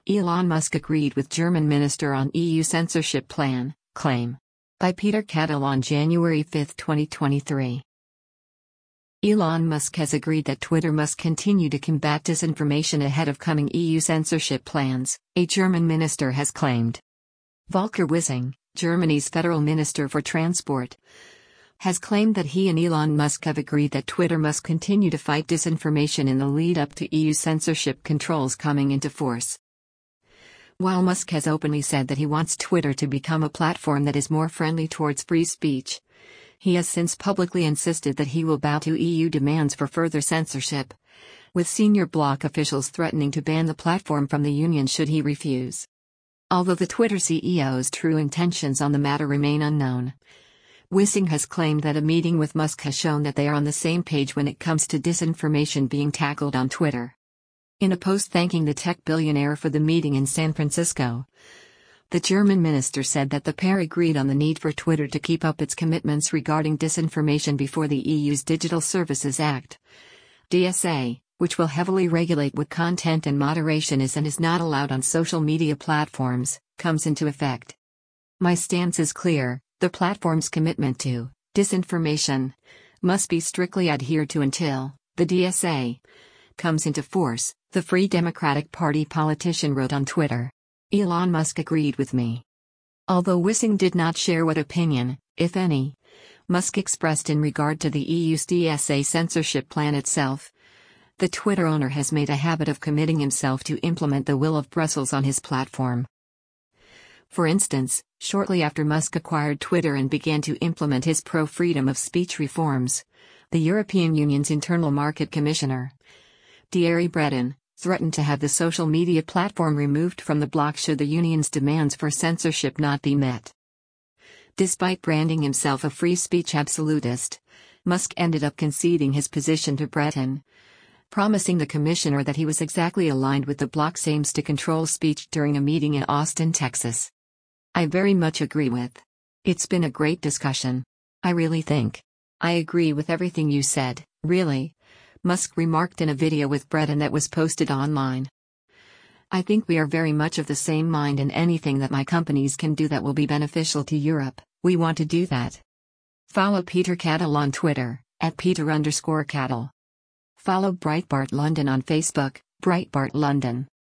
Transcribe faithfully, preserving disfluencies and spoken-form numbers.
Elon Musk agreed with German minister on E U censorship plan, claim. By Peter Cattle on January fifth twenty twenty-three. Elon Musk has agreed that Twitter must continue to combat disinformation ahead of coming E U censorship plans, a German minister has claimed. Volker Wissing, Germany's federal minister for transport, has claimed that he and Elon Musk have agreed that Twitter must continue to fight disinformation in the lead up to E U censorship controls coming into force. While Musk has openly said that he wants Twitter to become a platform that is more friendly towards free speech, he has since publicly insisted that he will bow to E U demands for further censorship, with senior bloc officials threatening to ban the platform from the union should he refuse. Although the Twitter C E O's true intentions on the matter remain unknown, Wissing has claimed that a meeting with Musk has shown that they are on the same page when it comes to disinformation being tackled on Twitter. In a post thanking the tech billionaire for the meeting in San Francisco, the German minister said that the pair agreed on the need for Twitter to keep up its commitments regarding disinformation before the E U's Digital Services Act, D S A, which will heavily regulate what content and moderation is and is not allowed on social media platforms, comes into effect. My stance is clear: the platform's commitment to disinformation must be strictly adhered to until the D S A comes into force, the Free Democratic Party politician wrote on Twitter. Elon Musk agreed with me. Although Wissing did not share what opinion, if any, Musk expressed in regard to the E U's D S A censorship plan itself, the Twitter owner has made a habit of committing himself to implement the will of Brussels on his platform. For instance, shortly after Musk acquired Twitter and began to implement his pro-freedom of speech reforms, the European Union's Internal Market Commissioner, Thierry Breton, threatened to have the social media platform removed from the bloc should the union's demands for censorship not be met. Despite branding himself a free speech absolutist, Musk ended up conceding his position to Breton, promising the commissioner that he was exactly aligned with the bloc's aims to control speech during a meeting in Austin, Texas. I very much agree with. It's been a great discussion. I really think. I agree with everything you said, really, Musk remarked in a video with Breton that was posted online. I think we are very much of the same mind, and anything that my companies can do that will be beneficial to Europe, we want to do that. Follow Peter Cattle on Twitter, at Peter underscore Cattle. Follow Breitbart London on Facebook, Breitbart London.